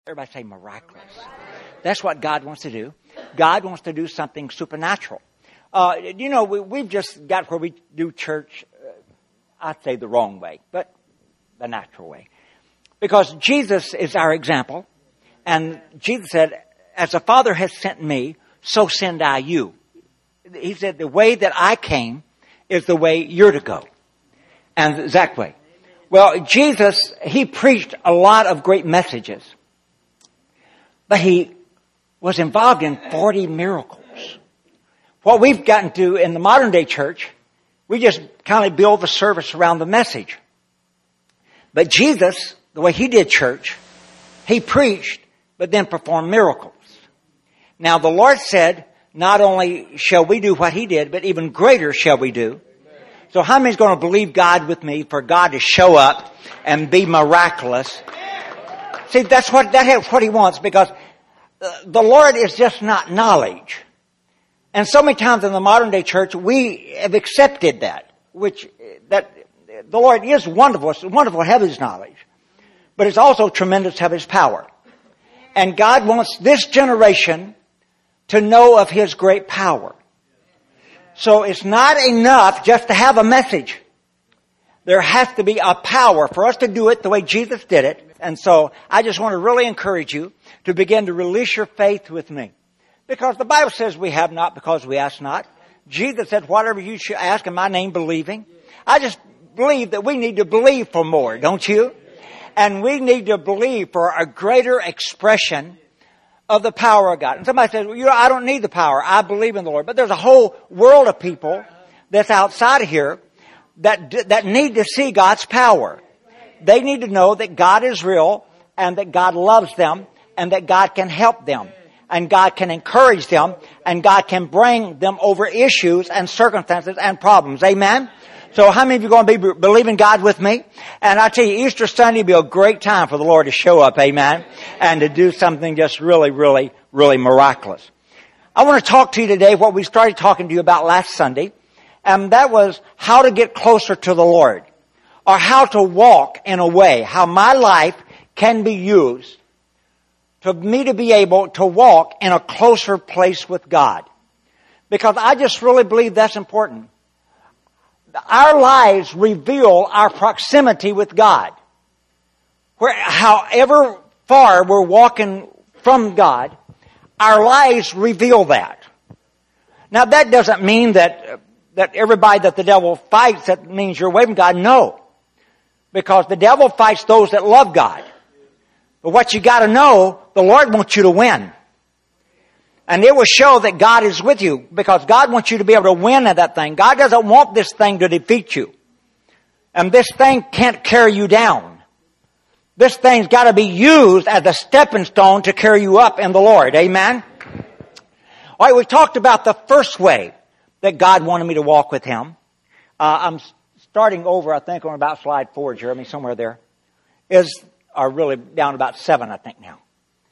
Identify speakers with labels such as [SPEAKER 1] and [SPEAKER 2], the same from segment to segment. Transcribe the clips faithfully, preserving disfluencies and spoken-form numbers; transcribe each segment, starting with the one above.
[SPEAKER 1] Everybody say miraculous. That's what God wants to do. God wants to do something supernatural. Uh, you know, we, we've just got where we do church, uh, I'd say the wrong way, but the natural way. Because Jesus is our example. And Jesus said, as the Father has sent me, so send I you. He said, the way that I came is the way you're to go. And that way. Well, Jesus, he preached a lot of great messages. But he was involved in forty miracles. What we've gotten to in the modern day church, we just kind of build the service around the message. But Jesus, the way he did church, he preached, but then performed miracles. Now the Lord said, not only shall we do what he did, but even greater shall we do. So how many is going to believe God with me for God to show up and be miraculous? See, that's what, that's what he wants, because the Lord is just not knowledge. And so many times in the modern day church, we have accepted that, which, that the Lord is wonderful. It's wonderful to have his knowledge. But it's also tremendous to have his power. And God wants this generation to know of his great power. So it's not enough just to have a message. There has to be a power for us to do it the way Jesus did it. And so I just want to really encourage you to begin to release your faith with me. Because the Bible says we have not because we ask not. Jesus said, whatever you should ask in my name, believing. I just believe that we need to believe for more, don't you? And we need to believe for a greater expression of the power of God. And somebody says, well, you know, I don't need the power. I believe in the Lord. But there's a whole world of people that's outside of here that, that need to see God's power. They need to know that God is real and that God loves them and that God can help them and God can encourage them and God can bring them over issues and circumstances and problems. Amen? So how many of you are going to be believing God with me? And I tell you, Easter Sunday will be a great time for the Lord to show up. Amen? And to do something just really, really, really miraculous. I want to talk to you today what we started talking to you about last Sunday. And that was how to get closer to the Lord. Or how to walk in a way, how my life can be used to me to be able to walk in a closer place with God. Because I just really believe that's important. Our lives reveal our proximity with God. Where, however far we're walking from God, our lives reveal that. Now that doesn't mean that, that everybody that the devil fights, that means you're away from God. No. Because the devil fights those that love God. But what you gotta know, the Lord wants you to win. And it will show that God is with you because God wants you to be able to win at that thing. God doesn't want this thing to defeat you. And this thing can't carry you down. This thing's gotta be used as a stepping stone to carry you up in the Lord. Amen? Alright, we talked about the first way that God wanted me to walk with him. Uh, I'm starting over, I think, on about slide four, Jeremy, somewhere there. Is, or really down about seven, I think now.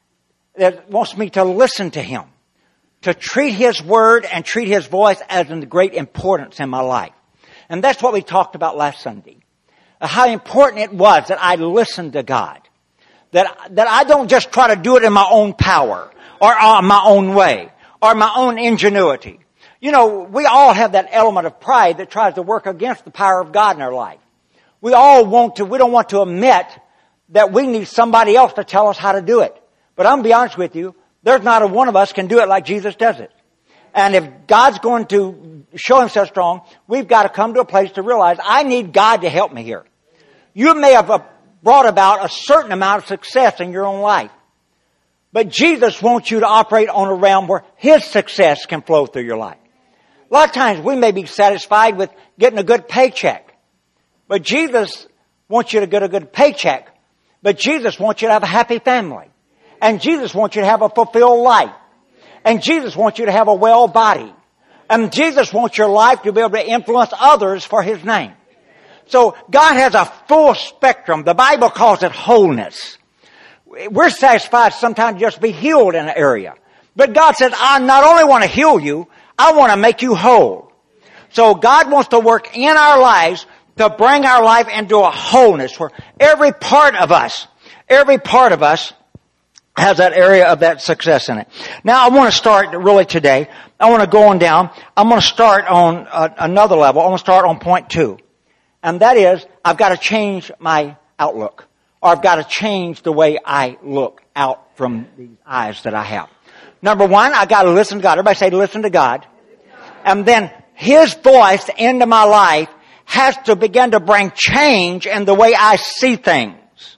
[SPEAKER 1] It wants me to listen to him. To treat his word and treat his voice as of great importance in my life. And that's what we talked about last Sunday. How important it was that I listened to God. That, that I don't just try to do it in my own power. Or on my own way. Or my own ingenuity. You know, we all have that element of pride that tries to work against the power of God in our life. We all want to, we don't want to admit that we need somebody else to tell us how to do it. But I'm going to be honest with you, there's not a one of us can do it like Jesus does it. And if God's going to show himself strong, we've got to come to a place to realize I need God to help me here. You may have brought about a certain amount of success in your own life. But Jesus wants you to operate on a realm where his success can flow through your life. A lot of times we may be satisfied with getting a good paycheck. But Jesus wants you to get a good paycheck. But Jesus wants you to have a happy family. And Jesus wants you to have a fulfilled life. And Jesus wants you to have a well body. And Jesus wants your life to be able to influence others for his name. So God has a full spectrum. The Bible calls it wholeness. We're satisfied sometimes to just be healed in an area. But God says, I not only want to heal you, I want to make you whole. So God wants to work in our lives to bring our life into a wholeness where every part of us, every part of us has that area of that success in it. Now I want to start really today. I want to go on down. I'm going to start on uh, another level. I want to start on point two. And that is, I've got to change my outlook. Or I've got to change the way I look out from these eyes that I have. Number one, I've got to listen to God. Everybody say, listen to God. And then His voice into my life has to begin to bring change in the way I see things.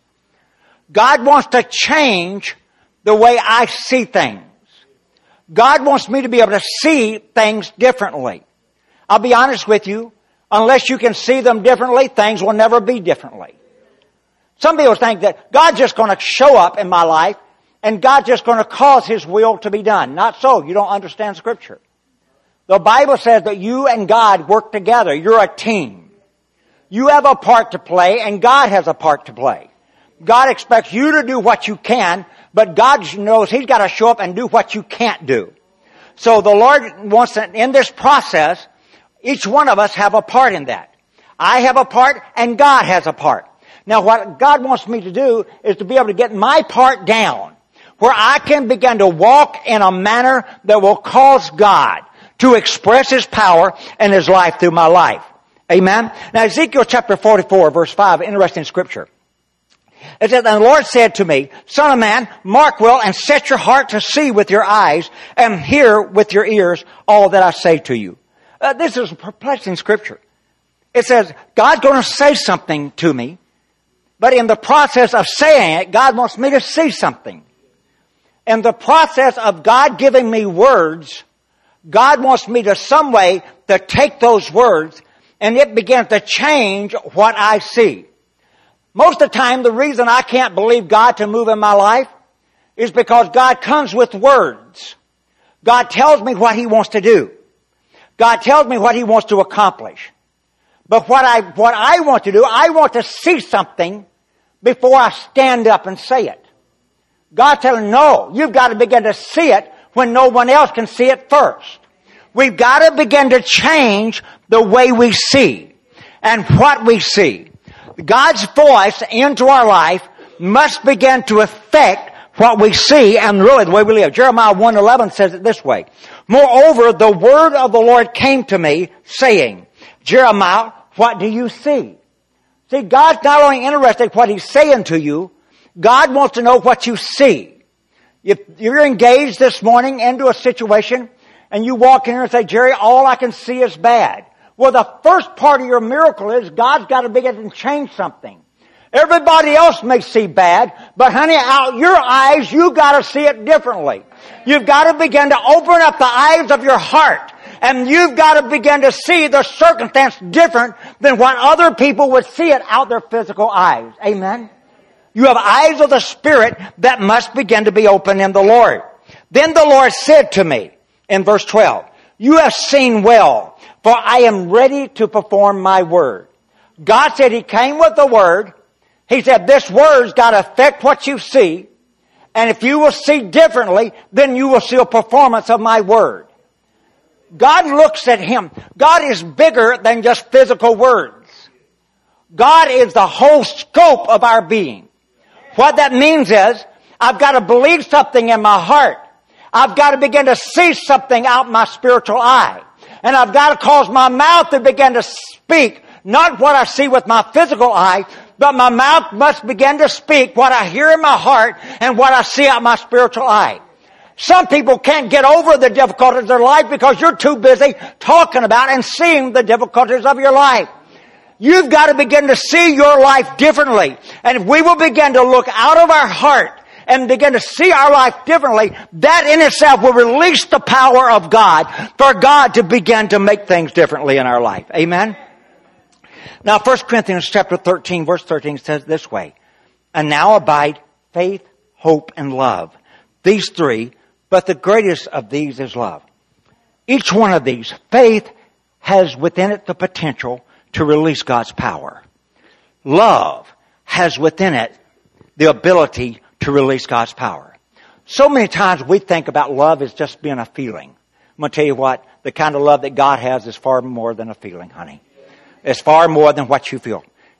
[SPEAKER 1] God wants to change the way I see things. God wants me to be able to see things differently. I'll be honest with you, unless you can see them differently, things will never be differently. Some people think that God's just going to show up in my life and God's just going to cause His will to be done. Not so. You don't understand Scripture. The Bible says that you and God work together. You're a team. You have a part to play and God has a part to play. God expects you to do what you can, but God knows He's got to show up and do what you can't do. So the Lord wants to, in this process, each one of us have a part in that. I have a part and God has a part. Now what God wants me to do is to be able to get my part down, where I can begin to walk in a manner that will cause God to express His power and His life through my life. Amen? Now Ezekiel chapter forty-four verse five, interesting scripture. It says, and the Lord said to me, Son of man, mark well and set your heart to see with your eyes and hear with your ears all that I say to you. Uh, this is a perplexing scripture. It says, God's going to say something to me, but in the process of saying it, God wants me to see something. In the process of God giving me words, God wants me to some way to take those words and it begins to change what I see. Most of the time, the reason I can't believe God to move in my life is because God comes with words. God tells me what He wants to do. God tells me what He wants to accomplish. But what I, what I want to do, I want to see something before I stand up and say it. God telling me, no, you've got to begin to see it when no one else can see it first. We've got to begin to change the way we see and what we see. God's voice into our life must begin to affect what we see and really the way we live. Jeremiah one eleven says it this way. Moreover, the word of the Lord came to me saying, Jeremiah, what do you see? See, God's not only interested in what He's saying to you, God wants to know what you see. If you're engaged this morning into a situation and you walk in here and say, Jerry, all I can see is bad. Well, the first part of your miracle is God's got to begin to change something. Everybody else may see bad, but honey, out your eyes, you've got to see it differently. You've got to begin to open up the eyes of your heart, and you've got to begin to see the circumstance different than what other people would see it out their physical eyes. Amen? You have eyes of the Spirit that must begin to be open in the Lord. Then the Lord said to me in verse twelve, you have seen well, for I am ready to perform my word. God said He came with the word. He said this word's got to affect what you see. And if you will see differently, then you will see a performance of my word. God looks at Him. God is bigger than just physical words. God is the whole scope of our being. What that means is, I've got to believe something in my heart. I've got to begin to see something out in my spiritual eye. And I've got to cause my mouth to begin to speak, not what I see with my physical eye, but my mouth must begin to speak what I hear in my heart and what I see out in my spiritual eye. Some people can't get over the difficulties of their life because you're too busy talking about and seeing the difficulties of your life. You've got to begin to see your life differently. And if we will begin to look out of our heart and begin to see our life differently, that in itself will release the power of God for God to begin to make things differently in our life. Amen? Now, First Corinthians chapter thirteen, verse thirteen says this way, and now abide faith, hope, and love. These three, but the greatest of these is love. Each one of these, faith has within it the potential to release God's power. Love has within it the ability to release God's power. So many times we think about love as just being a feeling. I'm going to tell you what, the kind of love that God has is far more than a feeling, honey. It's far more than what you feel.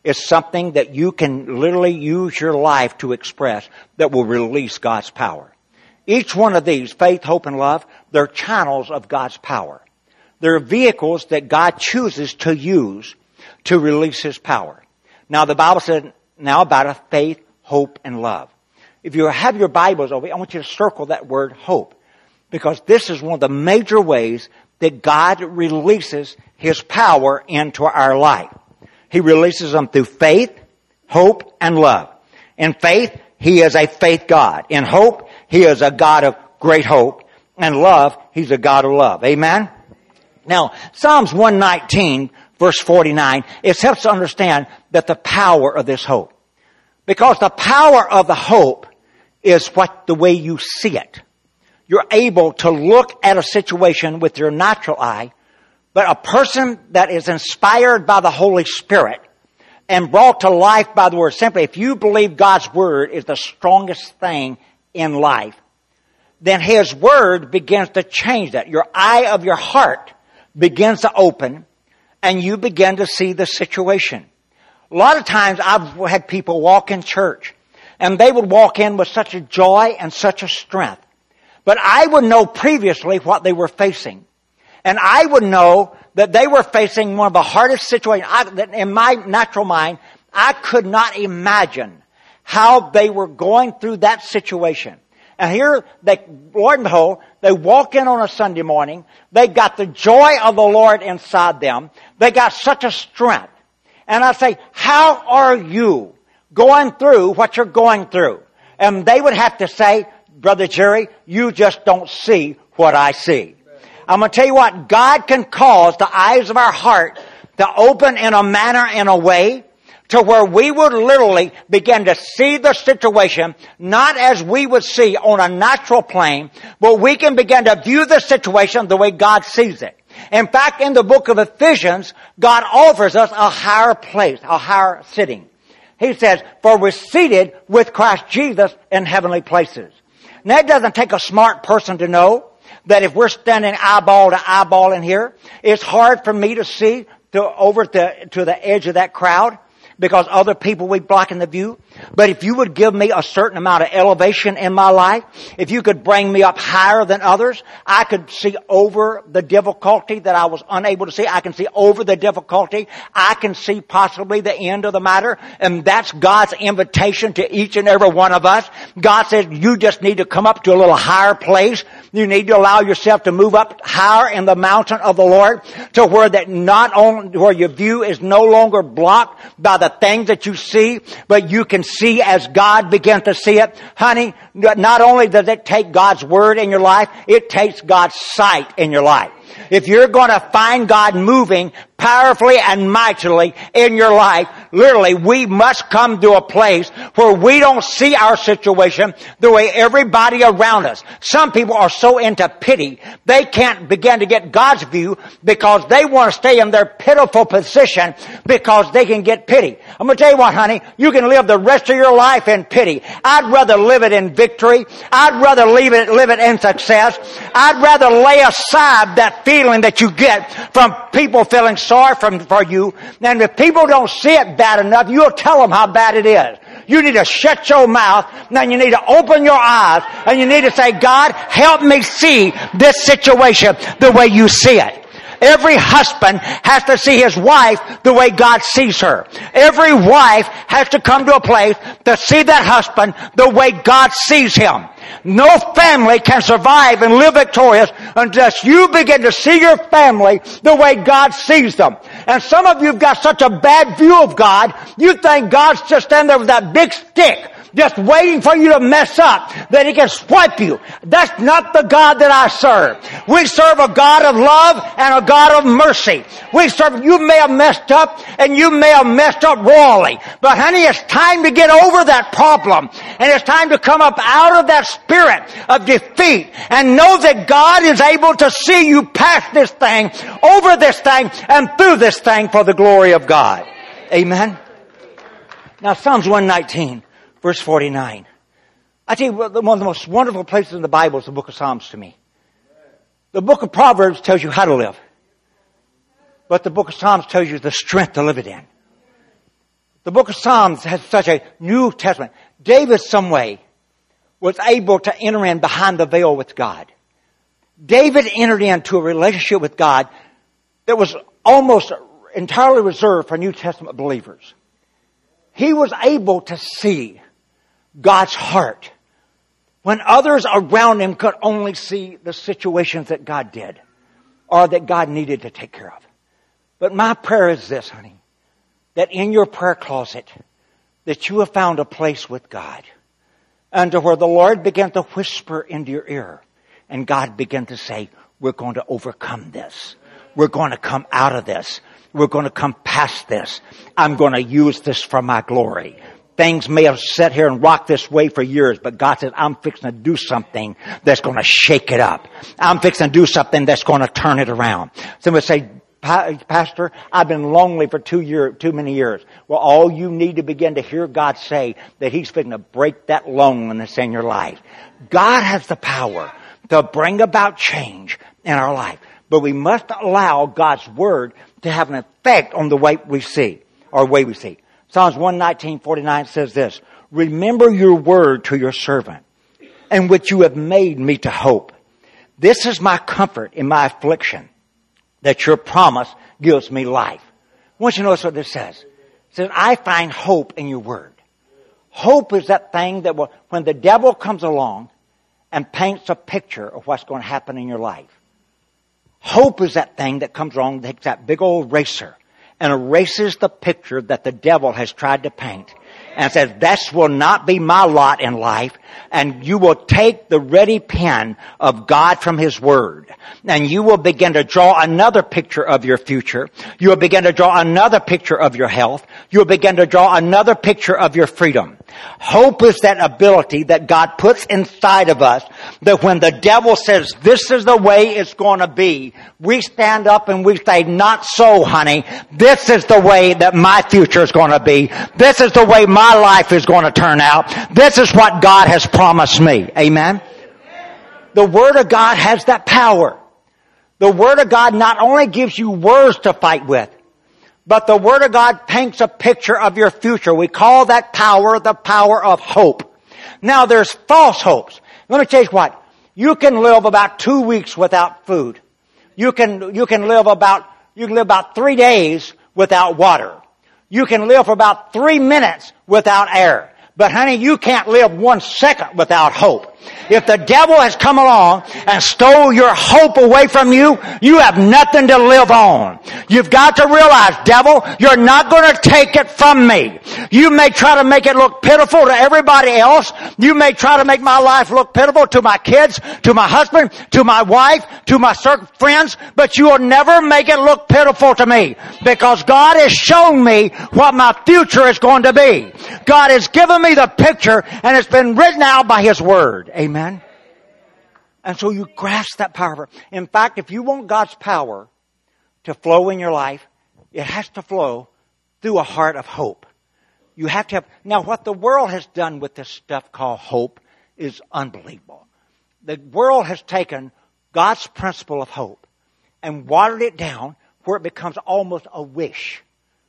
[SPEAKER 1] is something that you can literally use your life to express that will release God's power. Each one of these, faith, hope, and love, they're channels of God's power. They're vehicles that God chooses to use to release His power. Now, the Bible said now about a faith, hope, and love. If you have your Bibles over, I want you to circle that word hope, because this is one of the major ways that God releases His power into our life. He releases them through faith, hope, and love. In faith, He is a faith God. In hope, He is a God of great hope. And love, He's a God of love. Amen? Now, Psalms one nineteen, verse forty-nine, it helps to understand that the power of this hope. Because the power of the hope is what the way you see it. You're able to look at a situation with your natural eye, but a person that is inspired by the Holy Spirit and brought to life by the Word, simply if you believe God's Word is the strongest thing in life, then His Word begins to change that. Your eye of your heart begins to open and you begin to see the situation. A lot of times I've had people walk in church and they would walk in with such a joy and such a strength. But I would know previously what they were facing. And I would know that they were facing one of the hardest situations. I, that in my natural mind, I could not imagine how they were going through that situation. And here, they, Lord and behold, they walk in on a Sunday morning. They got the joy of the Lord inside them. They got such a strength. And I say, how are you going through what you're going through? And they would have to say, Brother Jerry, you just don't see what I see. I'm going to tell you what, God can cause the eyes of our heart to open in a manner, in a way, to where we would literally begin to see the situation, not as we would see on a natural plane, but we can begin to view the situation the way God sees it. In fact, in the book of Ephesians, God offers us a higher place, a higher sitting. He says, for we're seated with Christ Jesus in heavenly places. Now, it doesn't take a smart person to know that if we're standing eyeball to eyeball in here, it's hard for me to see to over to, to the edge of that crowd because other people will be blocking the view. But if you would give me a certain amount of elevation in my life, if you could bring me up higher than others, I could see over the difficulty that I was unable to see. I can see over the difficulty. I can see possibly the end of the matter. And that's God's invitation to each and every one of us. God says you just need to come up to a little higher place. You need to allow yourself to move up higher in the mountain of the Lord to where that not only, where your view is no longer blocked by the things that you see, but you can see as God begins to see it. Honey, not only does it take God's Word in your life, it takes God's sight in your life. If you're going to find God moving powerfully and mightily in your life, literally, we must come to a place where we don't see our situation the way everybody around us. Some people are so into pity, they can't begin to get God's view because they want to stay in their pitiful position because they can get pity. I'm going to tell you what, honey, you can live the rest of your life in pity. I'd rather live it in victory. I'd rather live it, live it in success. I'd rather lay aside that feeling that you get from people feeling sorry for, for you. And if people don't see it bad enough, you'll tell them how bad it is. You need to shut your mouth, and you need to open your eyes, and you need to say, God, help me see this situation the way you see it. Every husband has to see his wife the way God sees her. Every wife has to come to a place to see that husband the way God sees him. No family can survive and live victorious unless you begin to see your family the way God sees them. And some of you have got such a bad view of God, you think God's just standing there with that big stick, just waiting for you to mess up, that He can swipe you. That's not the God that I serve. We serve a God of love and a God of mercy. We serve, you may have messed up, and you may have messed up royally. But honey, it's time to get over that problem. And it's time to come up out of that spirit of defeat and know that God is able to see you past this thing, over this thing, and through this thing for the glory of God. Amen. Now, Psalms one nineteen. Verse forty-nine. I tell you, one of the most wonderful places in the Bible is the book of Psalms to me. The book of Proverbs tells you how to live. But the book of Psalms tells you the strength to live it in. The book of Psalms has such a New Testament. David, some way, was able to enter in behind the veil with God. David entered into a relationship with God that was almost entirely reserved for New Testament believers. He was able to see God's heart when others around him could only see the situations that God did or that God needed to take care of. But my prayer is this, honey, that in your prayer closet, that you have found a place with God, and to where the Lord began to whisper into your ear, and God began to say, we're going to overcome this. We're going to come out of this. We're going to come past this. I'm going to use this for my glory. Things may have sat here and rocked this way for years, but God says, I'm fixing to do something that's going to shake it up. I'm fixing to do something that's going to turn it around. Somebody say, Pastor, I've been lonely for two years, too many years. Well, all you need to begin to hear God say that He's fixing to break that loneliness in your life. God has the power to bring about change in our life. But we must allow God's Word to have an effect on the way we see, or way we see. Psalms one nineteen forty-nine says this, remember your word to your servant, and which you have made me to hope. This is my comfort in my affliction, that your promise gives me life. I want you to notice what this says. It says, I find hope in your word. Hope is that thing that will, when the devil comes along and paints a picture of what's going to happen in your life. Hope is that thing that comes along, takes that big old eraser and erases the picture that the devil has tried to paint and says, this will not be my lot in life. And you will take the ready pen of God from His Word, and you will begin to draw another picture of your future. You will begin to draw another picture of your health. You will begin to draw another picture of your freedom. Hope is that ability that God puts inside of us, that when the devil says, this is the way it's going to be, we stand up and we say, not so, honey. This is the way that my future is going to be. This is the way my life is going to turn out. This is what God has promised me. Amen? The Word of God has that power. The Word of God not only gives you words to fight with, but the Word of God paints a picture of your future. We call that power the power of hope. Now there's false hopes. Let me tell you what. You can live about two weeks without food. You can, you can live about, you can live about three days without water. You can live for about three minutes without air. But honey, you can't live one second without hope. If the devil has come along and stole your hope away from you, you have nothing to live on. You've got to realize, devil, you're not going to take it from me. You may try to make it look pitiful to everybody else. You may try to make my life look pitiful to my kids, to my husband, to my wife, to my certain friends, but you will never make it look pitiful to me, because God has shown me what my future is going to be. God has given me the picture, and it's been written out by His Word. Amen? And so you grasp that power. In fact, if you want God's power to flow in your life, it has to flow through a heart of hope. You have to have... Now, what the world has done with this stuff called hope is unbelievable. The world has taken God's principle of hope and watered it down where it becomes almost a wish.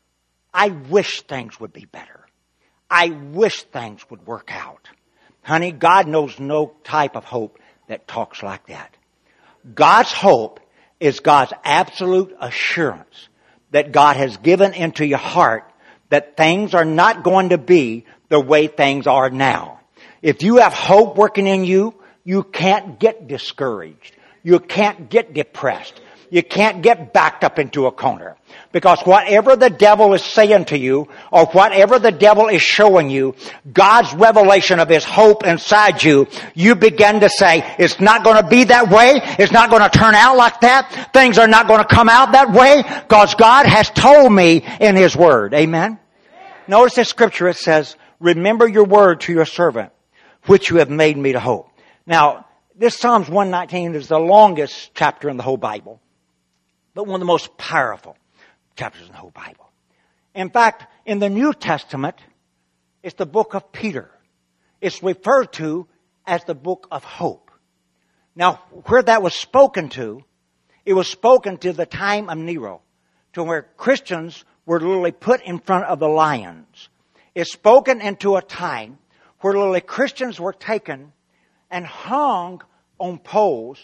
[SPEAKER 1] I wish things would be better. I wish things would work out. Honey, God knows no type of hope that talks like that. God's hope is God's absolute assurance that God has given into your heart that things are not going to be the way things are now. If you have hope working in you, you can't get discouraged. You can't get depressed. You can't get backed up into a corner. Because whatever the devil is saying to you, or whatever the devil is showing you, God's revelation of His hope inside you, you begin to say, it's not going to be that way. It's not going to turn out like that. Things are not going to come out that way, because God has told me in His Word. Amen? Notice this scripture, it says, remember your word to your servant, which you have made me to hope. Now, this Psalms one nineteen is the longest chapter in the whole Bible, but one of the most powerful chapters in the whole Bible. In fact, in the New Testament, it's the book of Peter. It's referred to as the book of hope. Now, where that was spoken to, it was spoken to the time of Nero, to where Christians were were literally put in front of the lions. It's spoken into a time where literally Christians were taken and hung on poles,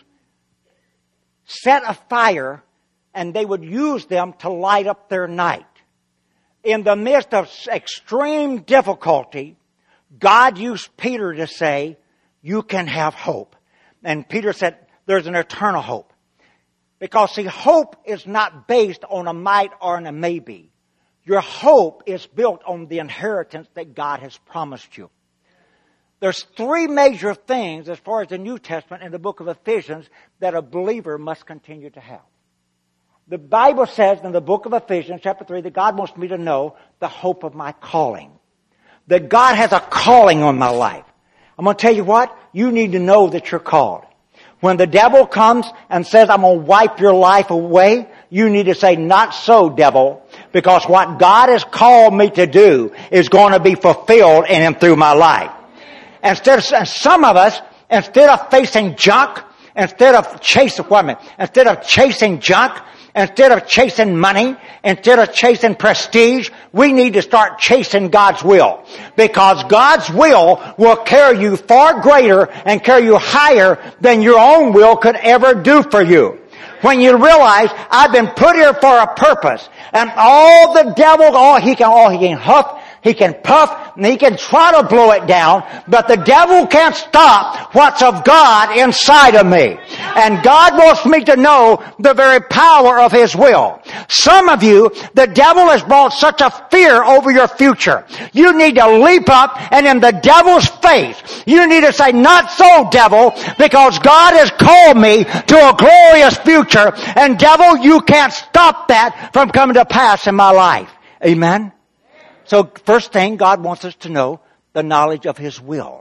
[SPEAKER 1] set afire, and they would use them to light up their night. In the midst of extreme difficulty, God used Peter to say, you can have hope. And Peter said, there's an eternal hope. Because see, hope is not based on a might or on a maybe. Your hope is built on the inheritance that God has promised you. There's three major things as far as the New Testament in the book of Ephesians that a believer must continue to have. The Bible says in the book of Ephesians, chapter three, that God wants me to know the hope of my calling. That God has a calling on my life. I'm going to tell you what, you need to know that you're called. When the devil comes and says, I'm going to wipe your life away, you need to say, not so, devil, because what God has called me to do is going to be fulfilled in and through my life. Instead of, some of us, instead of facing junk, instead of chasing, what a minute, instead of chasing junk, instead of chasing money, instead of chasing prestige, we need to start chasing God's will. Because God's will will carry you far greater and carry you higher than your own will could ever do for you. When you realize I've been put here for a purpose, and all the devil, all he can, all he can huff, he can puff, and he can try to blow it down, but the devil can't stop what's of God inside of me. And God wants me to know the very power of His will. Some of you, the devil has brought such a fear over your future. You need to leap up and in the devil's face, you need to say, not so, devil, because God has called me to a glorious future, and devil, you can't stop that from coming to pass in my life. Amen? So first thing, God wants us to know the knowledge of His will.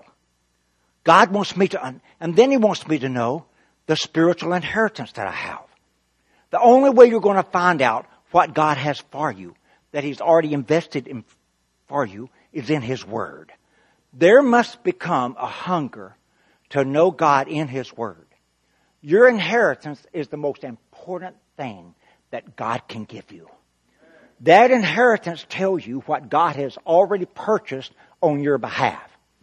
[SPEAKER 1] God wants me to, and then He wants me to know the spiritual inheritance that I have. The only way you're going to find out what God has for you, that He's already invested in for you, is in His Word. There must become a hunger to know God in His Word. Your inheritance is the most important thing that God can give you. That inheritance tells you what God has already purchased on your behalf.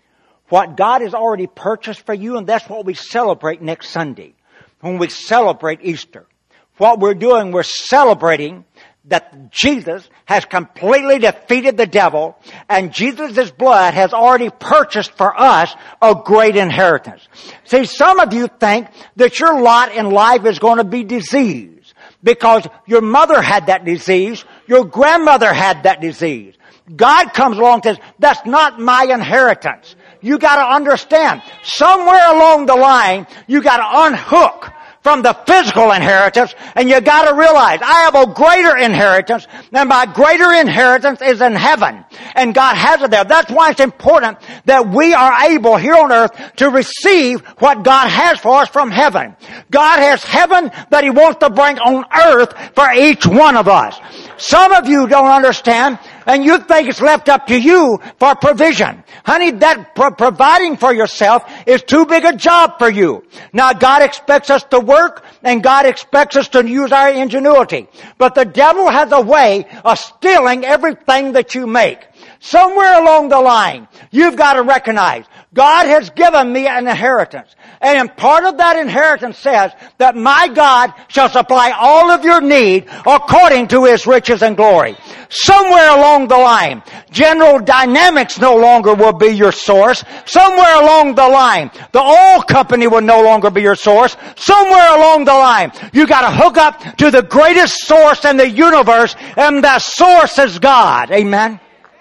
[SPEAKER 1] What God has already purchased for you, and that's what we celebrate next Sunday when we celebrate Easter. What we're doing, we're celebrating that Jesus has completely defeated the devil, and Jesus' blood has already purchased for us a great inheritance. See, some of you think that your lot in life is going to be disease. Because your mother had that disease, your grandmother had that disease. God comes along and says, that's not my inheritance. You gotta understand, somewhere along the line, you gotta unhook from the physical inheritance, and you gotta realize, I have a greater inheritance, and my greater inheritance is in heaven. And God has it there. That's why it's important that we are able here on earth to receive what God has for us from heaven. God has heaven that He wants to bring on earth for each one of us. Some of you don't understand, and you think it's left up to you for provision. Honey, that pro- providing for yourself is too big a job for you. Now, God expects us to work, and God expects us to use our ingenuity. But the devil has a way of stealing everything that you make. Somewhere along the line, you've got to recognize, God has given me an inheritance. And part of that inheritance says that my God shall supply all of your need according to His riches and glory. Somewhere along the line, General Dynamics no longer will be your source. Somewhere along the line, the oil company will no longer be your source. Somewhere along the line, you got to hook up to the greatest source in the universe, and that source is God. Amen?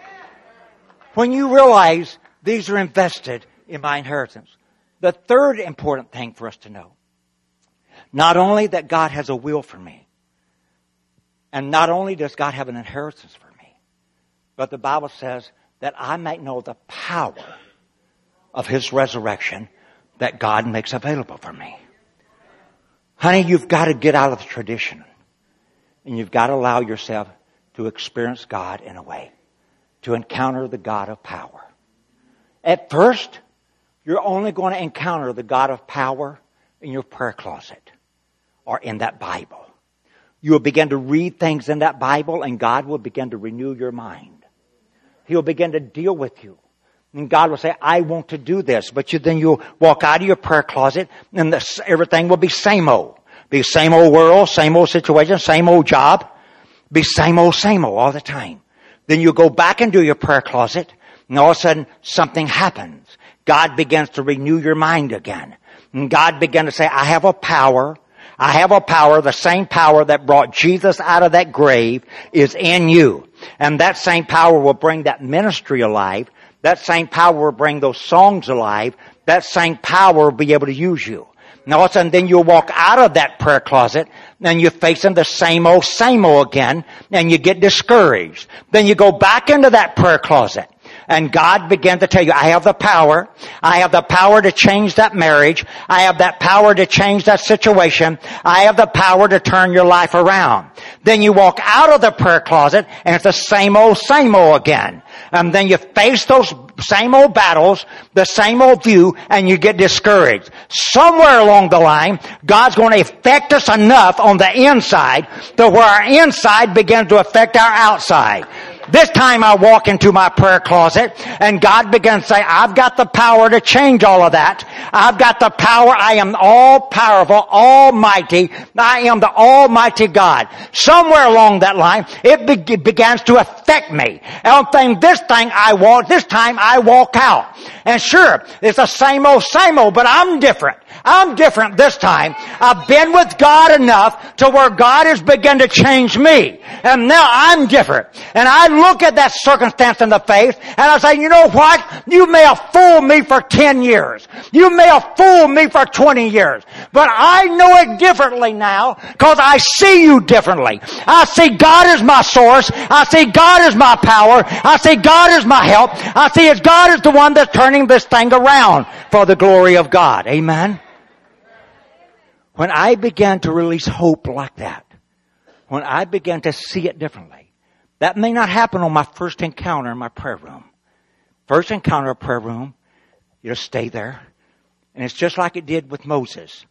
[SPEAKER 1] When you realize these are invested in my inheritance. The third important thing for us to know, not only that God has a will for me, and not only does God have an inheritance for me, but the Bible says that I might know the power of His resurrection that God makes available for me. Honey, you've got to get out of the tradition, and you've got to allow yourself to experience God in a way, to encounter the God of power. At first, you're only going to encounter the God of power in your prayer closet or in that Bible. You will begin to read things in that Bible, and God will begin to renew your mind. He'll begin to deal with you. And God will say, I want to do this. But you, then you'll walk out of your prayer closet, and this, everything will be same old. Be same old world, same old situation, same old job. Be same old, same old all the time. Then you go back into your prayer closet, and all of a sudden something happens. God begins to renew your mind again. And God began to say, I have a power. I have a power. The same power that brought Jesus out of that grave is in you. And that same power will bring that ministry alive. That same power will bring those songs alive. That same power will be able to use you. And all of a sudden then you'll walk out of that prayer closet and you're facing the same old, same old again, and you get discouraged. Then you go back into that prayer closet. And God began to tell you, I have the power. I have the power to change that marriage. I have that power to change that situation. I have the power to turn your life around. Then you walk out of the prayer closet and it's the same old, same old again. And then you face those same old battles, the same old view, and you get discouraged. Somewhere along the line, God's going to affect us enough on the inside to where our inside begins to affect our outside. This time I walk into my prayer closet and God begins to say, I've got the power to change all of that. I've got the power. I am all powerful, almighty. I am the almighty God. Somewhere along that line, it be- begins to affect me. And thing, this thing I walk, this time I walk out. And sure, it's the same old, same old, but I'm different. I'm different this time. I've been with God enough to where God has begun to change me. And now I'm different. And I look at that circumstance in the face and I say, you know what? You may have fooled me for ten years. You may have fooled me for twenty years. But I know it differently now because I see you differently. I see God as my source. I see God as my power. I see God as my help. I see as God is the one that's turning this thing around for the glory of God. Amen. When I began to release hope like that, when I began to see it differently, that may not happen on my first encounter in my prayer room. First encounter in prayer room, you just stay there. And it's just like it did with Moses.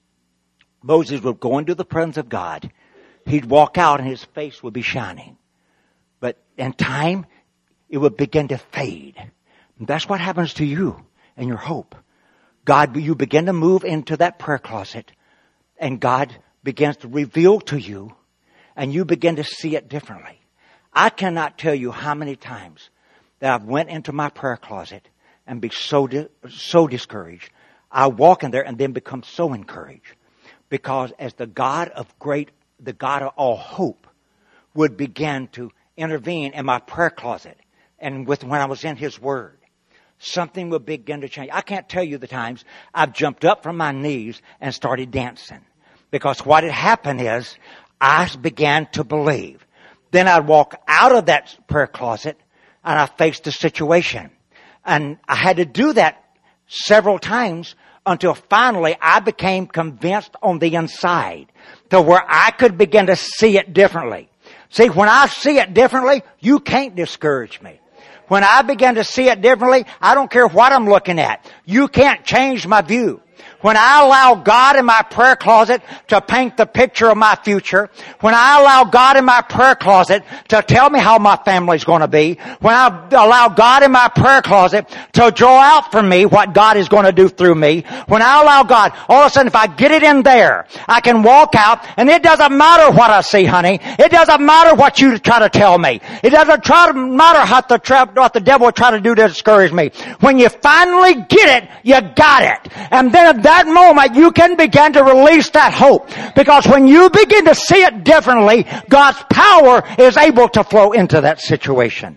[SPEAKER 1] Moses would go into the presence of God. He'd walk out and his face would be shining. But in time, it would begin to fade. And that's what happens to you and your hope. God, you begin to move into that prayer closet. And God begins to reveal to you, and you begin to see it differently. I cannot tell you how many times that I've went into my prayer closet and be so di- so discouraged. I walk in there and then become so encouraged. Because as the God of great, the God of all hope would begin to intervene in my prayer closet and with when I was in His Word, something would begin to change. I can't tell you the times I've jumped up from my knees and started dancing. Because what had happened is, I began to believe. Then I'd walk out of that prayer closet, and I faced the situation. And I had to do that several times until finally I became convinced on the inside to where I could begin to see it differently. See, when I see it differently, you can't discourage me. When I begin to see it differently, I don't care what I'm looking at. You can't change my view. When I allow God in my prayer closet to paint the picture of my future, when I allow God in my prayer closet to tell me how my family's going to be, when I allow God in my prayer closet to draw out for me what God is going to do through me, when I allow God, all of a sudden if I get it in there, I can walk out and it doesn't matter what I see, honey. It doesn't matter what you try to tell me. It doesn't try to matter what the, tra- what the devil will try to do to discourage me. When you finally get it, you got it. And then at that moment, you can begin to release that hope. Because when you begin to see it differently, God's power is able to flow into that situation.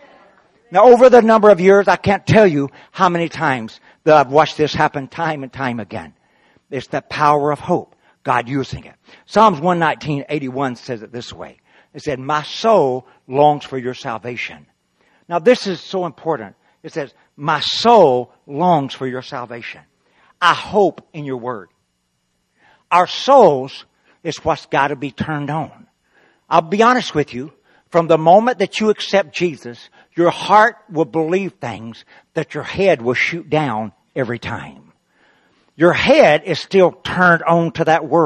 [SPEAKER 1] Now, over the number of years, I can't tell you how many times that I've watched this happen time and time again. It's the power of hope, God using it. Psalms one nineteen, eighty-one says it this way. It said, my soul longs for your salvation. Now, this is so important. It says, my soul longs for your salvation. I hope in your word. Our souls is what's got to be turned on. I'll be honest with you. From the moment that you accept Jesus, your heart will believe things that your head will shoot down every time. Your head is still turned on to that world.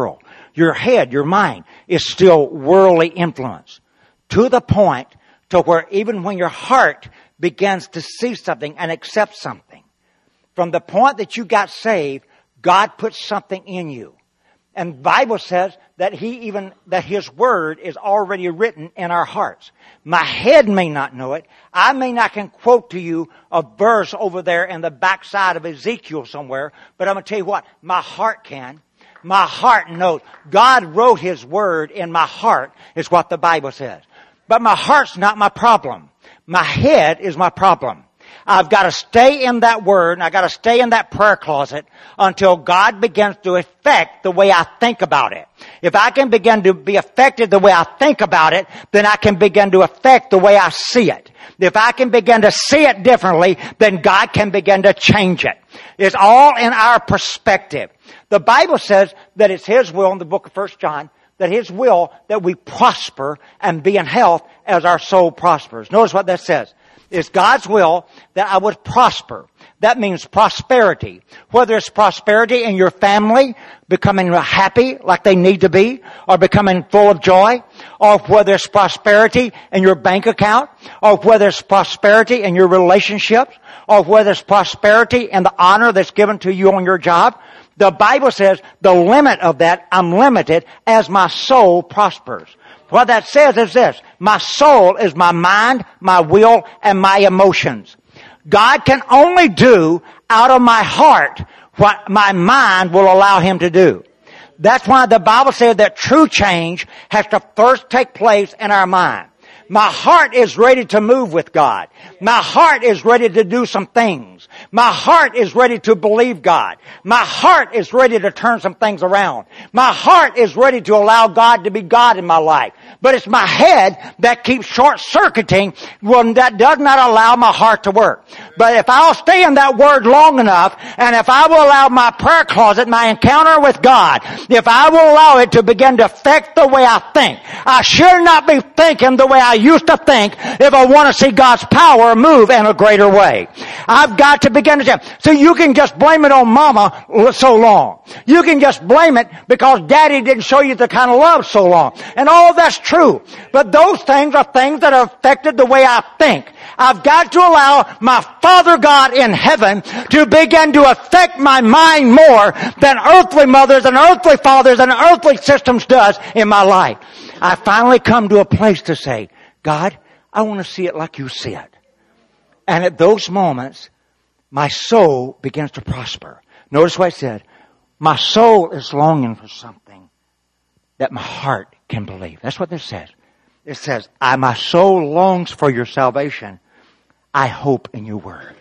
[SPEAKER 1] your head, your mind, is still worldly influence. To the point to where even when your heart begins to see something and accept something, from the point that you got saved, God put something in you. And the Bible says that He even, that His Word is already written in our hearts. My head may not know it. I may not can quote to you a verse over there in the backside of Ezekiel somewhere, but I'm going to tell you what, my heart can. My heart knows. God wrote His Word in my heart, is what the Bible says. But my heart's not my problem. My head is my problem. I've got to stay in that Word, and I've got to stay in that prayer closet until God begins to affect the way I think about it. If I can begin to be affected the way I think about it, then I can begin to affect the way I see it. If I can begin to see it differently, then God can begin to change it. It's all in our perspective. The Bible says that it's His will in the book of First John, that His will that we prosper and be in health as our soul prospers. Notice what that says. It's God's will that I would prosper. That means prosperity. Whether it's prosperity in your family, becoming happy like they need to be, or becoming full of joy, or whether it's prosperity in your bank account, or whether it's prosperity in your relationships, or whether it's prosperity in the honor that's given to you on your job. The Bible says the limit of that, I'm limited as my soul prospers. What that says is this: my soul is my mind, my will, and my emotions. God can only do out of my heart what my mind will allow Him to do. That's why the Bible says that true change has to first take place in our mind. My heart is ready to move with God. My heart is ready to do some things. My heart is ready to believe God. My heart is ready to turn some things around. My heart is ready to allow God to be God in my life. But it's my head that keeps short-circuiting, well, that does not allow my heart to work. But if I'll stay in that Word long enough, and if I will allow my prayer closet, my encounter with God, if I will allow it to begin to affect the way I think, I should not be thinking the way I used to think if I want to see God's power move in a greater way. I've got to begin to say, so you can just blame it on mama so long. You can just blame it because daddy didn't show you the kind of love so long. And all that's true. But those things are things that have affected the way I think. I've got to allow my Father God in heaven to begin to affect my mind more than earthly mothers and earthly fathers and earthly systems does in my life. I finally come to a place to say, God, I want to see it like you see it. And at those moments, my soul begins to prosper. Notice what I said. My soul is longing for something that my heart can believe. That's what this says. It says, I, my soul longs for your salvation. I hope in your word.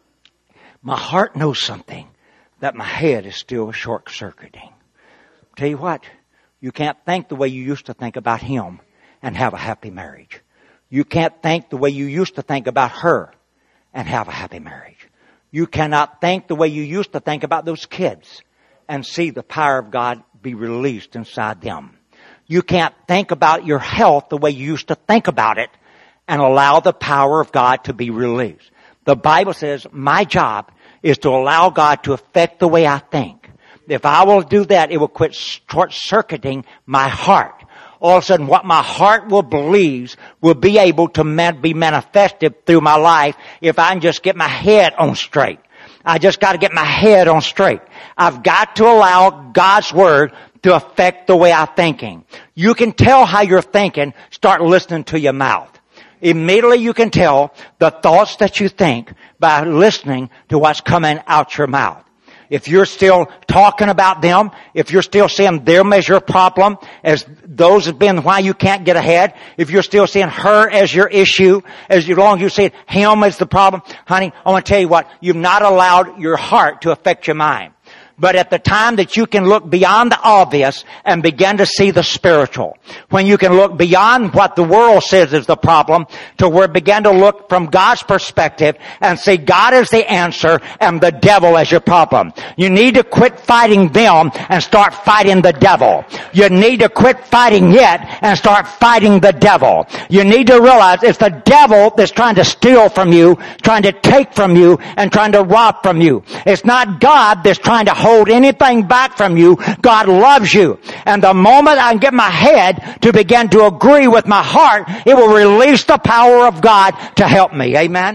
[SPEAKER 1] My heart knows something that my head is still short-circuiting. Tell you what, you can't think the way you used to think about him and have a happy marriage. You can't think the way you used to think about her and have a happy marriage. You cannot think the way you used to think about those kids and see the power of God be released inside them. You can't think about your health the way you used to think about it and allow the power of God to be released. The Bible says my job is to allow God to affect the way I think. If I will do that, it will quit short-circuiting my heart. All of a sudden, what my heart will believe will be able to man- be manifested through my life if I can just get my head on straight. I just got to get my head on straight. I've got to allow God's Word to affect the way I'm thinking. You can tell how you're thinking. Start listening to your mouth. Immediately you can tell the thoughts that you think by listening to what's coming out your mouth. If you're still talking about them, if you're still seeing them as your problem, as those have been why you can't get ahead, if you're still seeing her as your issue, as long as you see him as the problem, honey, I want to tell you what, you've not allowed your heart to affect your mind. But at the time that you can look beyond the obvious and begin to see the spiritual, when you can look beyond what the world says is the problem to where begin to look from God's perspective and say God is the answer and the devil is your problem. You need to quit fighting them and start fighting the devil. You need to quit fighting it and start fighting the devil. You need to realize it's the devil that's trying to steal from you, trying to take from you, and trying to rob from you. It's not God that's trying to hold hold anything back from you. God loves you. And the moment I get my head to begin to agree with my heart, it will release the power of God to help me. Amen?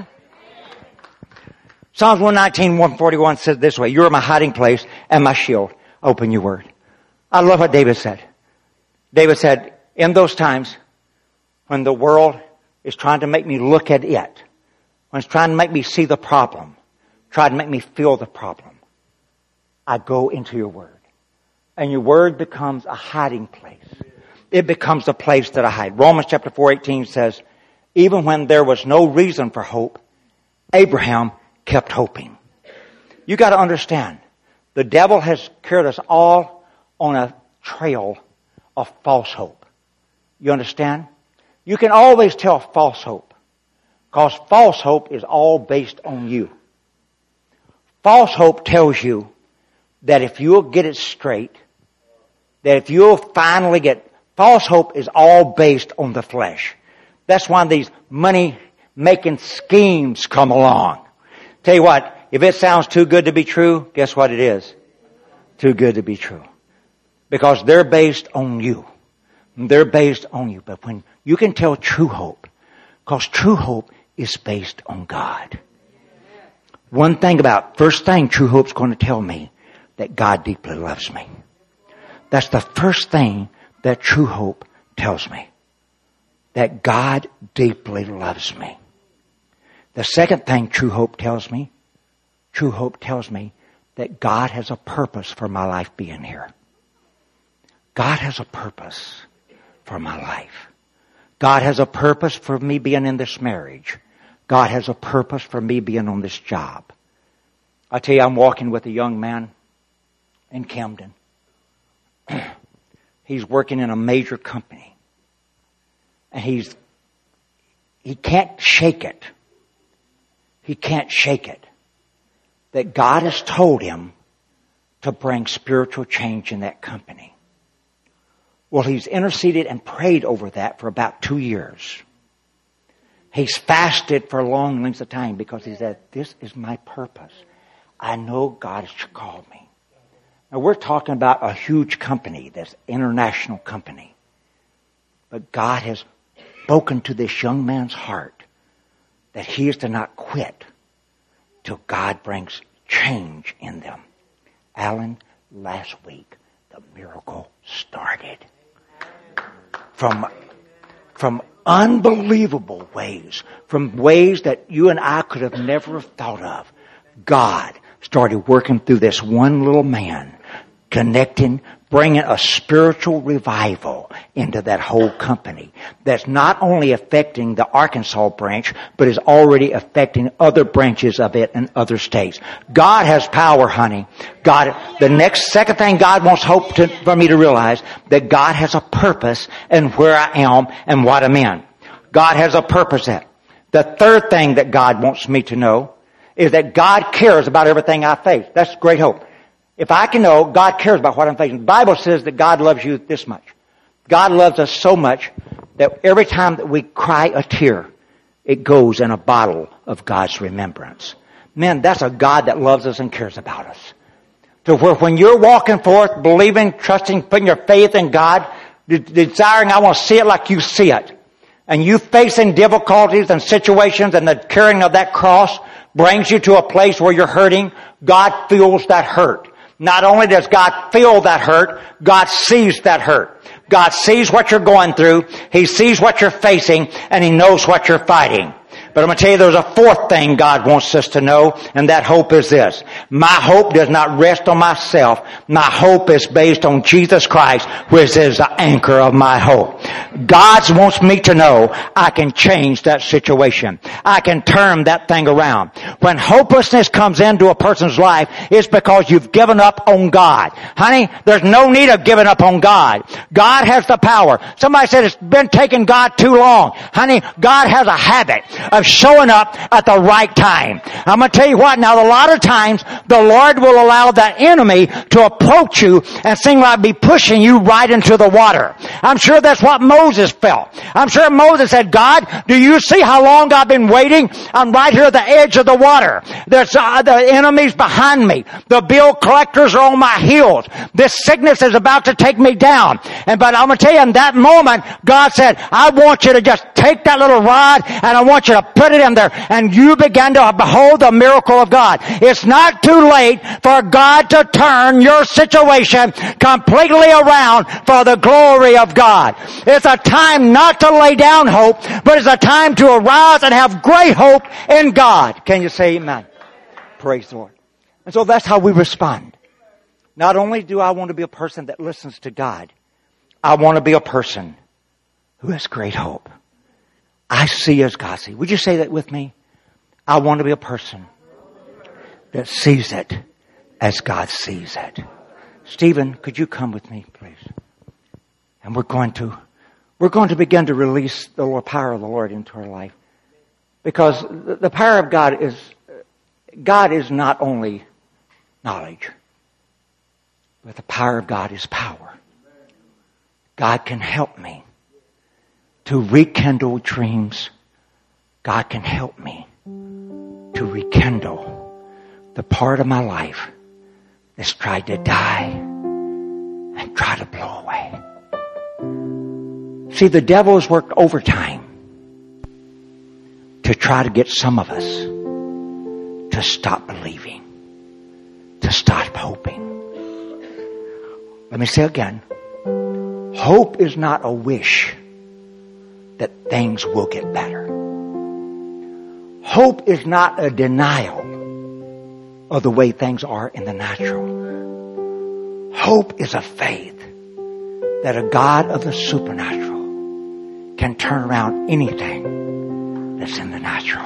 [SPEAKER 1] Psalms one nineteen, one forty-one says this way, you are my hiding place and my shield. Open your word. I love what David said. David said, in those times when the world is trying to make me look at it, when it's trying to make me see the problem, trying to make me feel the problem, I go into your word. And your word becomes a hiding place. It becomes a place that I hide. Romans chapter four eighteen says, even when there was no reason for hope, Abraham kept hoping. You got to understand, the devil has carried us all on a trail of false hope. You understand? You can always tell false hope, because false hope is all based on you. False hope tells you that if you'll get it straight, that if you'll finally get, false hope is all based on the flesh. That's why these money-making schemes come along. Tell you what, if it sounds too good to be true, guess what it is? Too good to be true. Because they're based on you. They're based on you. But when you can tell true hope, because true hope is based on God. One thing about, first thing true hope's going to tell me, that God deeply loves me. That's the first thing that true hope tells me. That God deeply loves me. The second thing true hope tells me, true hope tells me that God has a purpose for my life being here. God has a purpose for my life. God has a purpose for me being in this marriage. God has a purpose for me being on this job. I tell you, I'm walking with a young man in Camden. He's working in a major company. And he's, he can't shake it. He can't shake it. That God has told him to bring spiritual change in that company. Well, he's interceded and prayed over that for about two years. He's fasted for long lengths of time because he said, this is my purpose. I know God has called me. Now, we're talking about a huge company, this international company. But God has spoken to this young man's heart that he is to not quit till God brings change in them. Alan, last week, the miracle started. From, from unbelievable ways, from ways that you and I could have never thought of, God started working through this one little man, connecting, bringing a spiritual revival into that whole company that's not only affecting the Arkansas branch, but is already affecting other branches of it in other states. God has power, honey. God, the next, second thing God wants hope to, for me to realize, that God has a purpose in where I am and what I'm in. God has a purpose in it. The third thing that God wants me to know is that God cares about everything I face. That's great hope. If I can know God cares about what I'm facing. The Bible says that God loves you this much. God loves us so much that every time that we cry a tear, it goes in a bottle of God's remembrance. Man, that's a God that loves us and cares about us. To where when you're walking forth, believing, trusting, putting your faith in God, de- desiring, I want to see it like you see it. And you facing difficulties and situations and the carrying of that cross brings you to a place where you're hurting. God feels that hurt. Not only does God feel that hurt, God sees that hurt. God sees what you're going through. He sees what you're facing, and He knows what you're fighting. But I'm going to tell you there's a fourth thing God wants us to know, and that hope is this. My hope does not rest on myself. My hope is based on Jesus Christ, which is the anchor of my hope. God wants me to know I can change that situation. I can turn that thing around. When hopelessness comes into a person's life, it's because you've given up on God. Honey, there's no need of giving up on God. God has the power. Somebody said it's been taking God too long. Honey, God has a habit of showing up at the right time. I'm going to tell you what, now a lot of times the Lord will allow that enemy to approach you and seem like be pushing you right into the water. I'm sure that's what Moses felt. I'm sure Moses said, God, do you see how long I've been waiting? I'm right here at the edge of the water. There's uh, the enemies behind me. The bill collectors are on my heels. This sickness is about to take me down. And but I'm going to tell you, in that moment, God said, I want you to just take that little rod and I want you to put it in there. And you began to behold the miracle of God. It's not too late for God to turn your situation completely around for the glory of God. It's a time not to lay down hope, but it's a time to arise and have great hope in God. Can you say amen? Praise the Lord. And so that's how we respond. Not only do I want to be a person that listens to God, I want to be a person who has great hope. I see as God sees. Would you say that with me? I want to be a person that sees it as God sees it. Stephen, could you come with me, please? And we're going to, we're going to begin to release the Lord, power of the Lord into our life. Because the power of God is, God is not only knowledge, but the power of God is power. God can help me to rekindle dreams. God can help me to rekindle the part of my life that's tried to die and try to blow away. See, the devil has worked overtime to try to get some of us to stop believing, to stop hoping. Let me say again, hope is not a wish that things will get better. Hope is not a denial of the way things are in the natural. Hope is a faith that a God of the supernatural can turn around anything that's in the natural.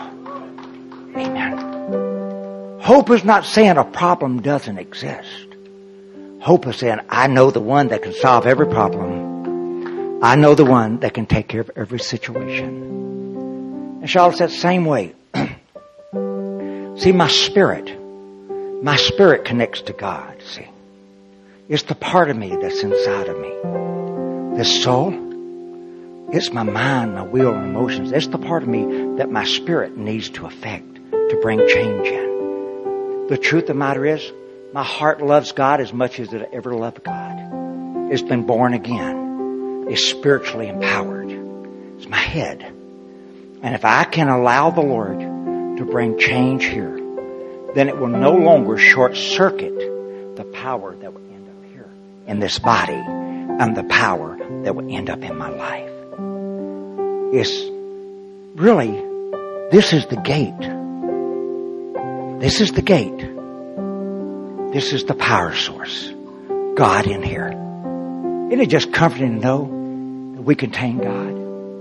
[SPEAKER 1] Amen. Hope is not saying a problem doesn't exist. Hope is saying, I know the one that can solve every problem. I know the one that can take care of every situation. And Charlotte said, same way. See, my spirit, my spirit connects to God, see. It's the part of me that's inside of me. This soul, it's my mind, my will, and emotions. It's the part of me that my spirit needs to affect, to bring change in. The truth of the matter is, my heart loves God as much as it ever loved God. It's been born again. It's spiritually empowered. It's my head. And if I can allow the Lord to bring change here, then it will no longer short circuit the power that will end up here in this body and the power that will end up in my life. It's really, this is the gate. This is the gate. This is the power source. God in here. Isn't it just comforting to know that we contain God?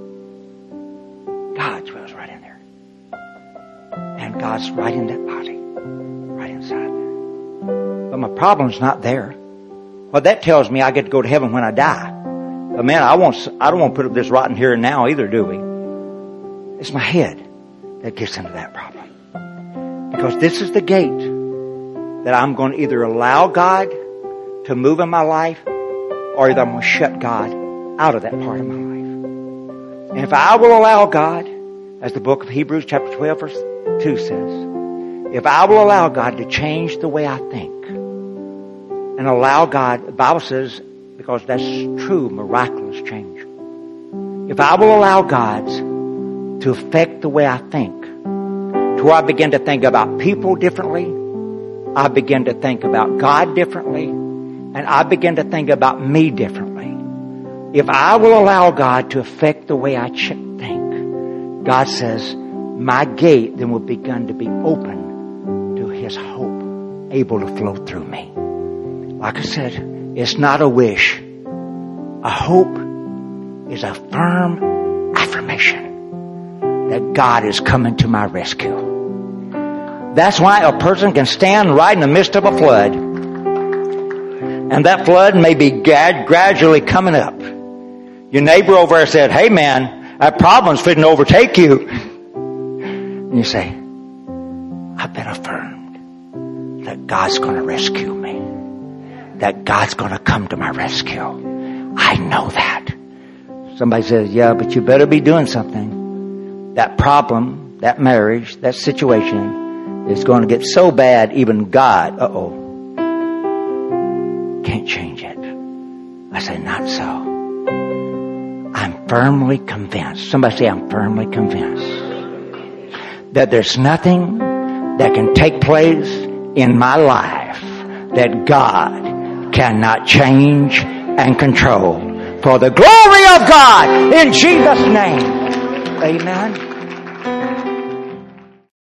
[SPEAKER 1] God dwells right in there. And God's right in that body. Right inside there. But my problem's not there. Well, that tells me I get to go to heaven when I die. But man, I won't, I don't want to put up this rotten here and now either, do we? It's my head that gets into that problem. Because this is the gate that I'm going to either allow God to move in my life or either I'm going to shut God out of that part of my life. And if I will allow God, as the book of Hebrews chapter twelve verse two says, if I will allow God to change the way I think and allow God, the Bible says, because that's true, miraculous change. If I will allow God to affect the way I think, to where I begin to think about people differently, I begin to think about God differently, and I begin to think about me differently. If I will allow God to affect the way I think, God says, my gate then will begin to be open to His hope, able to flow through me. Like I said, it's not a wish. A hope is a firm affirmation that God is coming to my rescue. That's why a person can stand right in the midst of a flood. And that flood may be grad- gradually coming up. Your neighbor over there said, hey man, that problem's fitting to overtake you. And you say, I've been affirmed that God's going to rescue me. That God's going to come to my rescue. I know that. Somebody says, yeah, but you better be doing something. That problem, that marriage, that situation is going to get so bad, even God, uh-oh, can't change it. I say, not so. I'm firmly convinced. Somebody say, I'm firmly convinced that there's nothing that can take place in my life that God cannot change and control for the glory of God in Jesus' name. Amen.